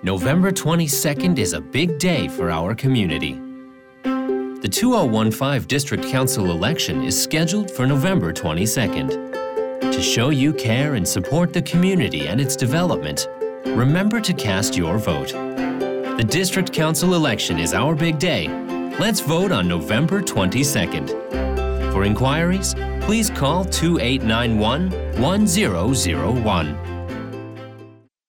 November 22nd is a big day for our community. The 2015 District Council election is scheduled for November 22nd. To show you care and support the community and its development, remember to cast your vote. The District Council election is our big day. Let's vote on November 22nd. For inquiries, please call 2891-1001.